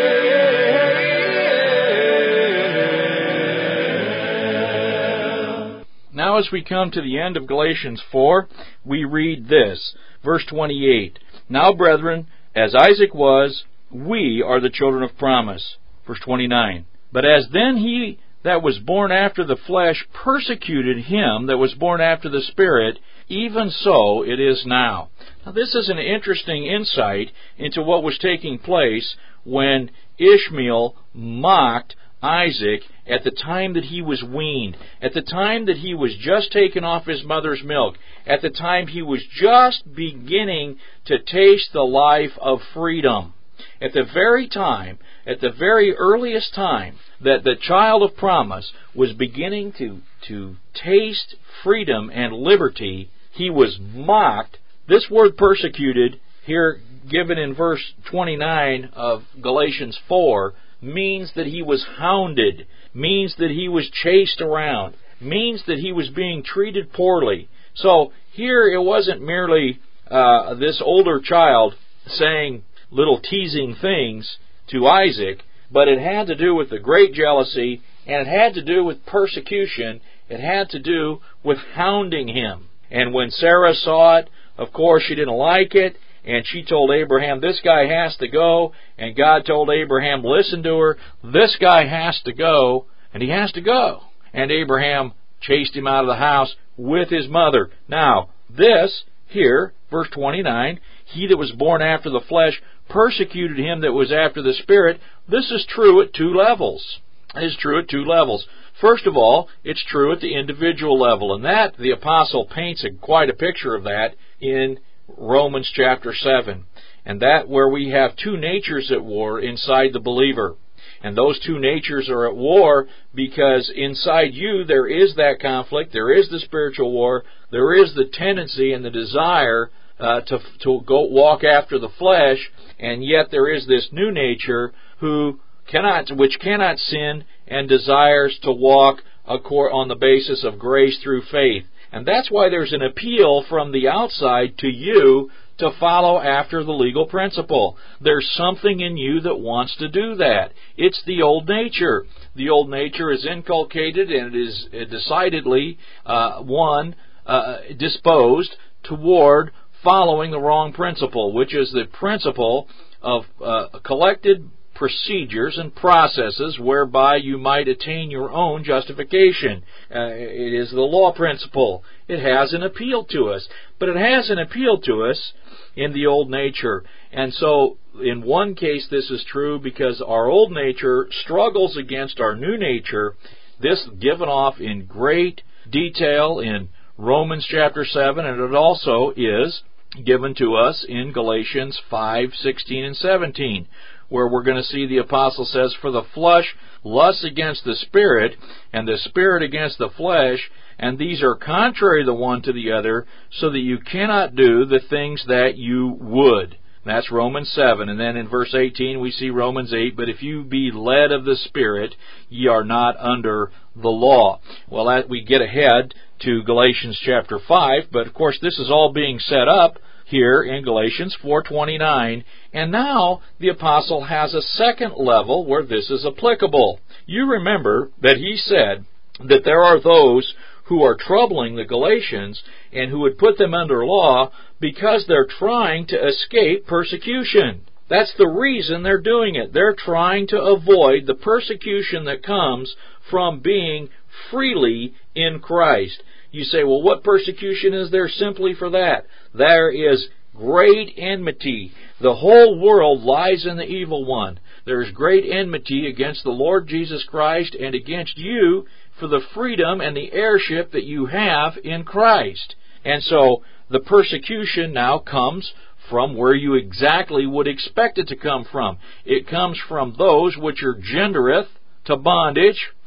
Now as we come to the end of Galatians four, we read this, verse twenty-eight. Now, brethren, as Isaac was, we are the children of promise. Verse twenty-nine. But as then he that was born after the flesh persecuted him that was born after the Spirit, even so it is now. Now this is an interesting insight into what was taking place when Ishmael mocked Isaac at the time that he was weaned, at the time that he was just taken off his mother's milk, at the time he was just beginning to taste the life of freedom. At the very time, at the very earliest time that the child of promise was beginning to, to taste freedom and liberty, he was mocked. This word persecuted, here given in verse twenty-nine of Galatians four, means that he was hounded, means that he was chased around, means that he was being treated poorly. So here it wasn't merely uh, this older child saying little teasing things to Isaac, but it had to do with the great jealousy, and it had to do with persecution. It had to do with hounding him. And when Sarah saw it, of course she didn't like it, and she told Abraham, this guy has to go. And God told Abraham, listen to her, this guy has to go, and he has to go. And Abraham chased him out of the house with his mother. Now, this here, verse twenty-nine, he that was born after the flesh persecuted him that was after the Spirit. This is true at two levels. It is true at two levels. First of all, it's true at the individual level, and that the apostle paints a, quite a picture of that in Romans chapter seven. And that where we have two natures at war inside the believer. And those two natures are at war because inside you there is that conflict, there is the spiritual war, there is the tendency and the desire uh, to, to go walk after the flesh, and yet there is this new nature who cannot, which cannot sin and desires to walk on the basis of grace through faith. And that's why there's an appeal from the outside to you to follow after the legal principle. There's something in you that wants to do that. It's the old nature. The old nature is inculcated, and it is decidedly uh, one uh, disposed toward following the wrong principle, which is the principle of uh, collected procedures and processes whereby you might attain your own justification. Uh, it is the law principle. It has an appeal to us, but it has an appeal to us in the old nature. And so in one case this is true because our old nature struggles against our new nature. This given off in great detail in Romans chapter seven, and it also is given to us in Galatians five, sixteen, and seventeen, where we're going to see the apostle says, for the flesh lusts against the Spirit, and the Spirit against the flesh, and these are contrary the one to the other, so that you cannot do the things that you would. That's Romans seven. And then in verse eighteen we see Romans eight, but if you be led of the Spirit, ye are not under the law. Well, that, we get ahead to Galatians chapter five, but of course this is all being set up here in Galatians four twenty-nine, and now the apostle has a second level where this is applicable. You remember that he said that there are those who are troubling the Galatians and who would put them under law because they're trying to escape persecution. That's the reason they're doing it. They're trying to avoid the persecution that comes from being freely in Christ. You say, well, what persecution is there simply for that? There is great enmity. The whole world lies in the evil one. There is great enmity against the Lord Jesus Christ and against you for the freedom and the heirship that you have in Christ. And so the persecution now comes from where you exactly would expect it to come from. It comes from those which are gendereth to bondage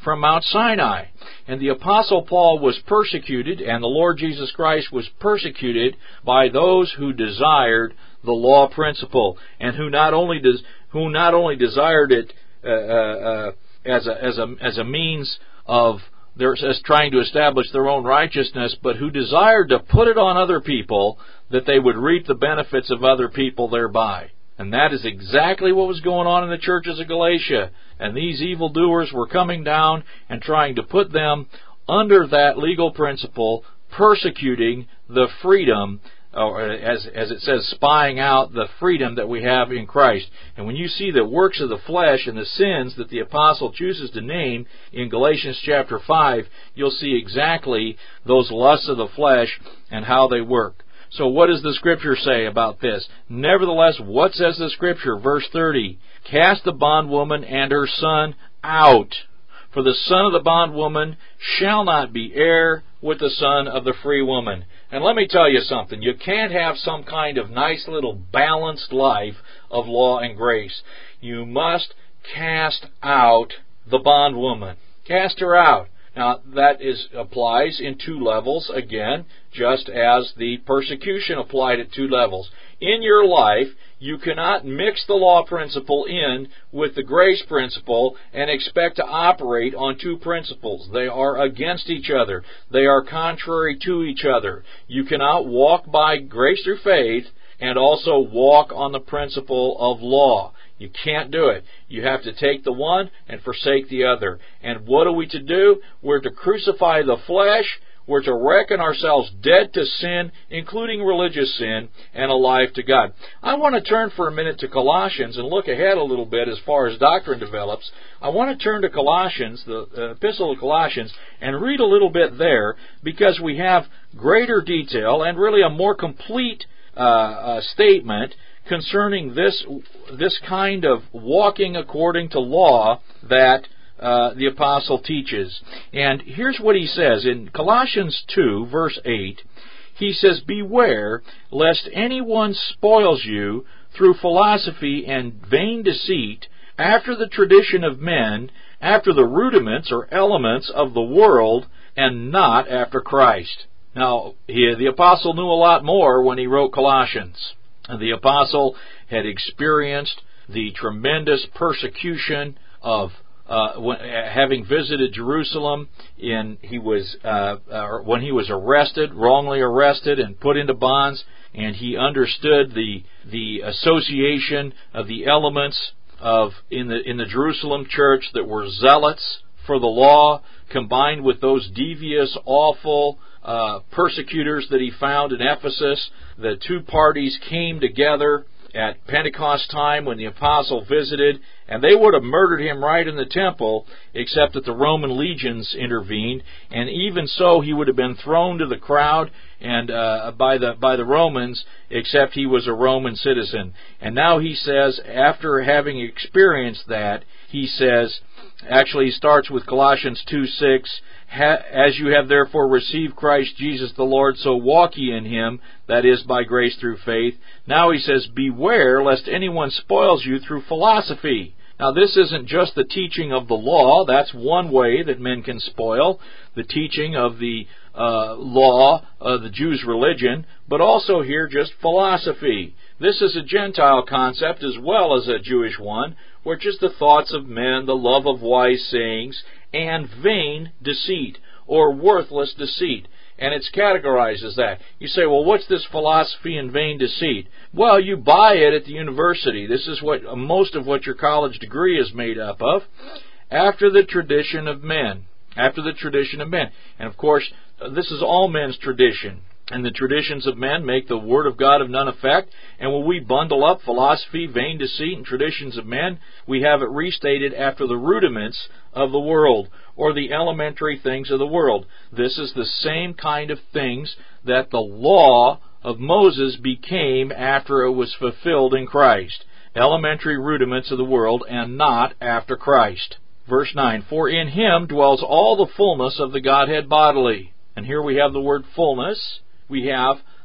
from Mount Sinai. And the Apostle Paul was persecuted, and the Lord Jesus Christ was persecuted by those who desired the law principle, and who not only des- who not only desired it uh, uh, as a as a as a means of their as trying to establish their own righteousness, but who desired to put it on other people, that they would reap the benefits of other people thereby. And that is exactly what was going on in the churches of Galatia. And these evildoers were coming down and trying to put them under that legal principle, persecuting the freedom, or as, as it says, spying out the freedom that we have in Christ. And when you see the works of the flesh and the sins that the apostle chooses to name in Galatians chapter five, you'll see exactly those lusts of the flesh and how they work. So what does the Scripture say about this? Nevertheless, what says the Scripture? Verse thirty, cast the bondwoman and her son out, for the son of the bondwoman shall not be heir with the son of the free woman. And let me tell you something. You can't have some kind of nice little balanced life of law and grace. You must cast out the bondwoman. Cast her out. Now, that is applies in two levels, again, just as the persecution applied at two levels. In your life, you cannot mix the law principle in with the grace principle and expect to operate on two principles. They are against each other. They are contrary to each other. You cannot walk by grace through faith and also walk on the principle of law. You can't do it. You have to take the one and forsake the other. And what are we to do? We're to crucify the flesh. We're to reckon ourselves dead to sin, including religious sin, and alive to God. I want to turn for a minute to Colossians and look ahead a little bit as far as doctrine develops. I want to turn to Colossians, the uh, Epistle of Colossians, and read a little bit there, because we have greater detail and really a more complete uh, uh, statement concerning this this kind of walking according to law that uh, the apostle teaches. And here's what he says in Colossians two, verse eight. He says, beware lest anyone spoils you through philosophy and vain deceit, after the tradition of men, after the rudiments or elements of the world, and not after Christ. Now, he, the apostle knew a lot more when he wrote Colossians. The apostle had experienced the tremendous persecution of uh, when, having visited Jerusalem. In he was uh, uh, when he was arrested, wrongly arrested, and put into bonds, and he understood the the association of the elements of in the in the Jerusalem church that were zealots for the law, combined with those devious, awful Uh, persecutors that he found in Ephesus. The two parties came together at Pentecost time when the apostle visited, and they would have murdered him right in the temple, except that the Roman legions intervened, and even so he would have been thrown to the crowd and uh, by the by the Romans, except he was a Roman citizen. And now he says, after having experienced that, he says, actually he starts with Colossians two six, as you have therefore received Christ Jesus the Lord, so walk ye in him, that is, by grace through faith. Now he says, beware lest anyone spoils you through philosophy. Now this isn't just the teaching of the law. That's one way that men can spoil the teaching of the uh, law of the Jews' religion, but also here just philosophy. This is a Gentile concept as well as a Jewish one, which is the thoughts of men, the love of wise sayings, and vain deceit, or worthless deceit. And it's categorized as that. You say, well, what's this philosophy and vain deceit? Well, you buy it at the university. This is what most of what your college degree is made up of. After the tradition of men. After the tradition of men. And of course, this is all men's tradition. And the traditions of men make the Word of God of none effect. And when we bundle up philosophy, vain deceit, and traditions of men, we have it restated after the rudiments of the world, or the elementary things of the world. This is the same kind of things that the law of Moses became after it was fulfilled in Christ. Elementary rudiments of the world, and not after Christ. Verse nine, for in him dwells all the fullness of the Godhead bodily. And here we have the word fullness. We have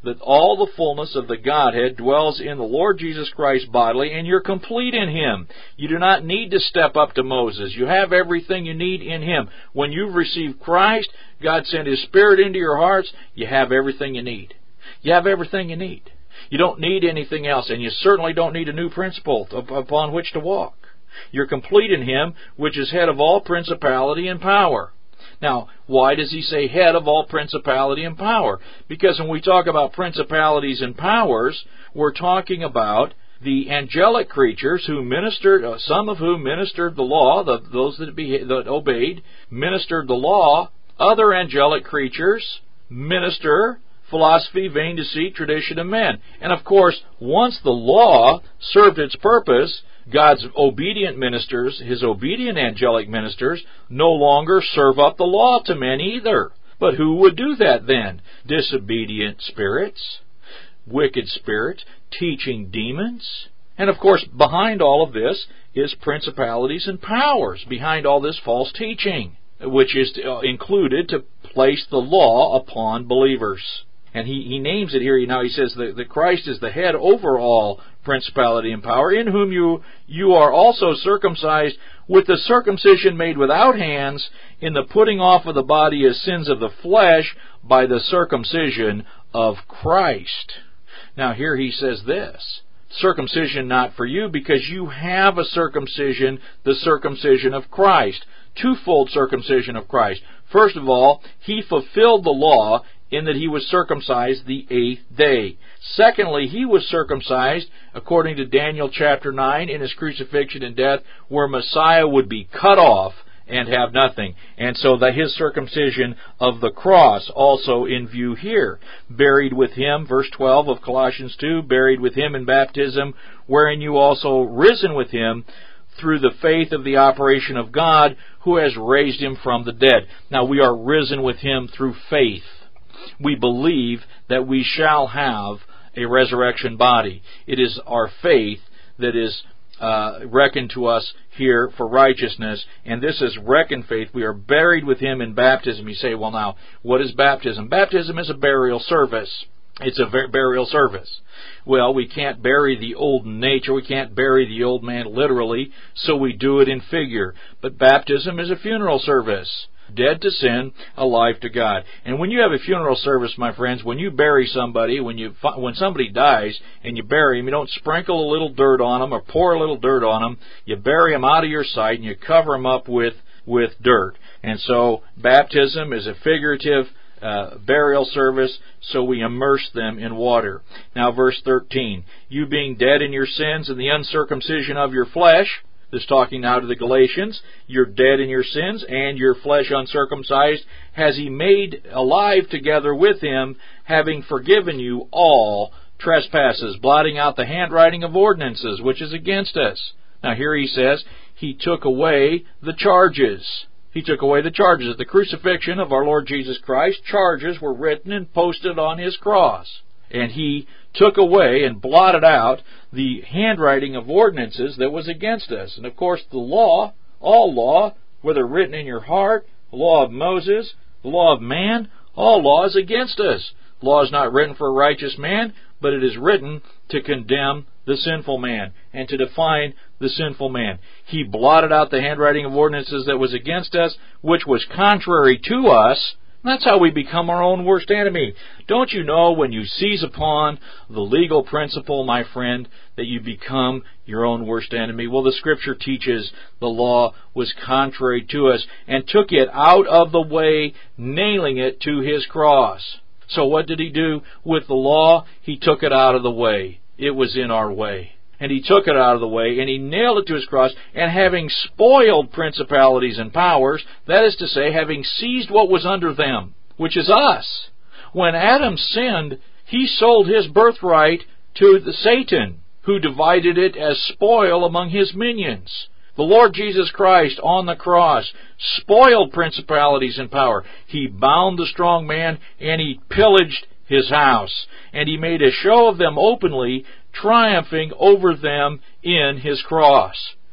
that all the fullness of the Godhead dwells in the Lord Jesus Christ bodily, and you're complete in Him. You do not need to step up to Moses. You have everything you need in Him. When you've received Christ, God sent His Spirit into your hearts, you have everything you need. You have everything you need. You don't need anything else, and you certainly don't need a new principle upon which to walk. You're complete in Him, which is head of all principality and power. Now, why does he say head of all principality and power? Because when we talk about principalities and powers, we're talking about the angelic creatures who ministered, uh, some of whom ministered the law, the, those that, be, that obeyed, ministered the law. Other angelic creatures minister philosophy, vain deceit, tradition of men. And of course, once the law served its purpose, God's obedient ministers, His obedient angelic ministers, no longer serve up the law to men either. But who would do that then? Disobedient spirits, wicked spirits, teaching demons. And of course, behind all of this is principalities and powers, behind all this false teaching, which is included to place the law upon believers. And he, he names it here. Now he says that, that Christ is the head over all principality and power, in whom you, you are also circumcised with the circumcision made without hands, in the putting off of the body as sins of the flesh by the circumcision of Christ. Now here he says this, circumcision not for you, because you have a circumcision, the circumcision of Christ. Twofold circumcision of Christ. First of all, He fulfilled the law in that He was circumcised the eighth day. Secondly, He was circumcised, according to Daniel chapter nine, in His crucifixion and death, where Messiah would be cut off and have nothing. And so that His circumcision of the cross also in view here. Buried with Him, verse twelve of Colossians two, buried with Him in baptism, wherein you also risen with Him, through the faith of the operation of God, who has raised Him from the dead. Now we are risen with Him through faith. We believe that we shall have a resurrection body. It is our faith that is uh, reckoned to us here for righteousness, and this is reckoned faith. We are buried with Him in baptism. You say, well now, what is baptism? Baptism is a burial service. It's a burial service. Well, we can't bury the old nature. We can't bury the old man literally, so we do it in figure. But baptism is a funeral service. Dead to sin, alive to God. And when you have a funeral service, my friends, when you bury somebody, when you when somebody dies and you bury him, you don't sprinkle a little dirt on them or pour a little dirt on them. You bury them out of your sight and you cover them up with, with dirt. And so baptism is a figurative Uh, burial service, so we immerse them in water. Now verse thirteen, you being dead in your sins and the uncircumcision of your flesh, this talking now to the Galatians, you're dead in your sins and your flesh uncircumcised, has He made alive together with Him, having forgiven you all trespasses, blotting out the handwriting of ordinances, which is against us. Now here he says, He took away the charges. He took away the charges. At the crucifixion of our Lord Jesus Christ, charges were written and posted on His cross. And He took away and blotted out the handwriting of ordinances that was against us. And of course the law, all law, whether written in your heart, the law of Moses, the law of man, all law is against us. Law is not written for a righteous man, but it is written to condemn the sinful man and to define the sinful man. He blotted out the handwriting of ordinances that was against us, which was contrary to us. That's how we become our own worst enemy. Don't you know when you seize upon the legal principle, my friend, that you become your own worst enemy? Well, the Scripture teaches the law was contrary to us and took it out of the way, nailing it to His cross. So what did He do with the law? He took it out of the way. It was in our way. And He took it out of the way, and He nailed it to His cross, and having spoiled principalities and powers, that is to say, having seized what was under them, which is us. When Adam sinned, he sold his birthright to the Satan, who divided it as spoil among his minions. The Lord Jesus Christ on the cross spoiled principalities and power. He bound the strong man, and He pillaged his house, and He made a show of them openly, triumphing over them in His cross.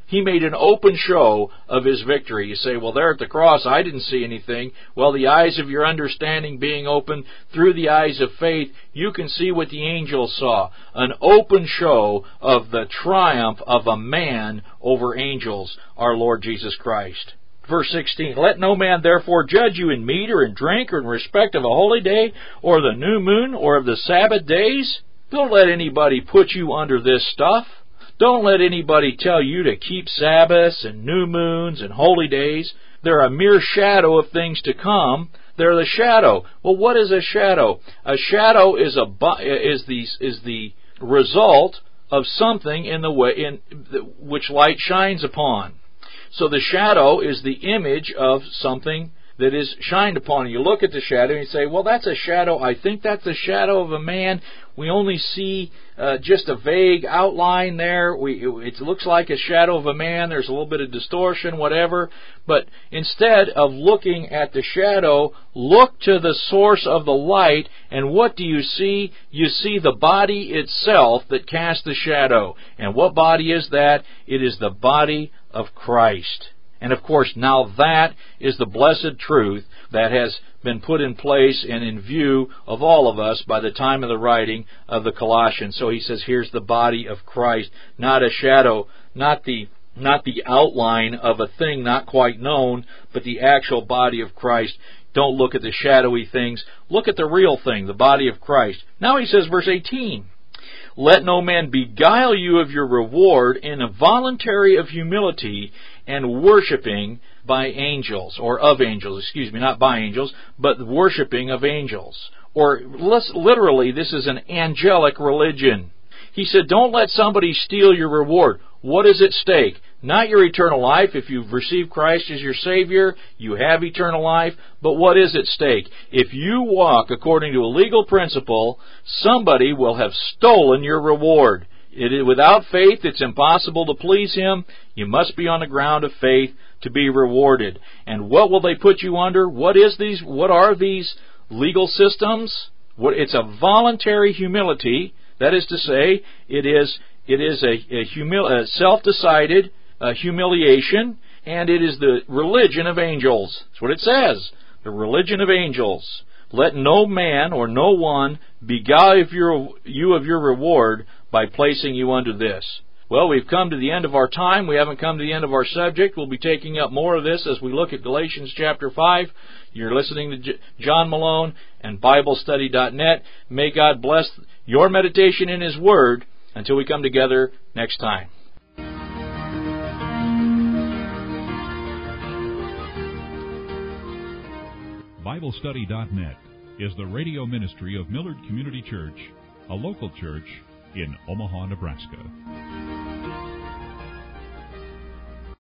He made an open show of His victory. You say, well, there at the cross, I didn't see anything. Well, the eyes of your understanding being opened through the eyes of faith, you can see what the angels saw. An open show of the triumph of a man over angels, our Lord Jesus Christ. Verse sixteen, let no man therefore judge you in meat or in drink or in respect of a holy day or the new moon or of the Sabbath days. Don't let anybody put you under this stuff. Don't let anybody tell you to keep Sabbaths and new moons and holy days. They're a mere shadow of things to come. They're the shadow. Well, what is a shadow? A shadow is a is the is the result of something in the way in which light shines upon. So the shadow is the image of something that is shined upon. You look at the shadow and you say, well, that's a shadow. I think that's a shadow of a man. We only see uh, just a vague outline there. We, it looks like a shadow of a man. There's a little bit of distortion, whatever. But instead of looking at the shadow, look to the source of the light. And what do you see? You see the body itself that casts the shadow. And what body is that? It is the body of Christ. And of course, now that is the blessed truth that has been put in place and in view of all of us by the time of the writing of the Colossians. So he says, here's the body of Christ, not a shadow, not the not the outline of a thing not quite known, but the actual body of Christ. Don't look at the shadowy things. Look at the real thing, the body of Christ. Now he says, verse eighteen, let no man beguile you of your reward in a voluntary of humility and worshiping by angels, or of angels, excuse me, not by angels, but worshiping of angels. Or literally, this is an angelic religion. He said, don't let somebody steal your reward. What is at stake? Not your eternal life. If you've received Christ as your Savior, you have eternal life. But what is at stake? If you walk according to a legal principle, somebody will have stolen your reward. It, without faith, it's impossible to please Him. You must be on the ground of faith to be rewarded. And what will they put you under? What is these? What are these legal systems? What, it's a voluntary humility. That is to say, it is it is a, a, humil, a self-decided uh, humiliation, and it is the religion of angels. That's what it says. The religion of angels. Let no man or no one beguile you of your reward by placing you under this. Well, we've come to the end of our time. We haven't come to the end of our subject. We'll be taking up more of this as we look at Galatians chapter five. You're listening to J- John Malone and Bible Study dot net. May God bless your meditation in His Word until we come together next time. Bible Study dot net is the radio ministry of Millard Community Church, a local church in Omaha, Nebraska.